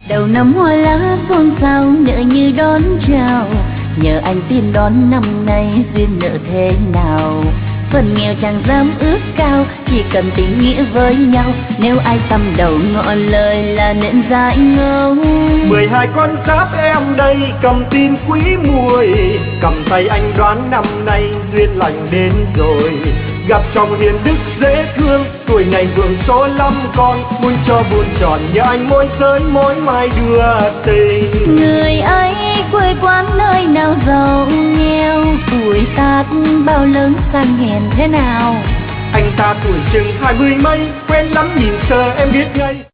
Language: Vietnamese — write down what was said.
Đầu năm hoa lá xôn xao nợ như đón chào, nhờ anh tin đón năm nay duyên nợ thế nào. Phần nghèo chẳng dám ước cao, chỉ cần tình nghĩa với nhau. Nếu ai tâm đầu ngỏ lời là nên dại ngâu. 12 con giáp em đây cầm tin quý muội, cầm tay anh đoán năm nay duyên lành đến rồi. Gặp chồng hiền đức dễ thương, tuổi này vượng số 5 con, muốn cho buồn tròn nhờ anh môi giới mối mai đưa tình. Người ấy quê quán nơi nào giàu nghèo, tuổi tác bao lớn sang hèn thế nào. Anh ta tuổi chừng 20 mấy, quen lắm nhìn sơ em biết ngay.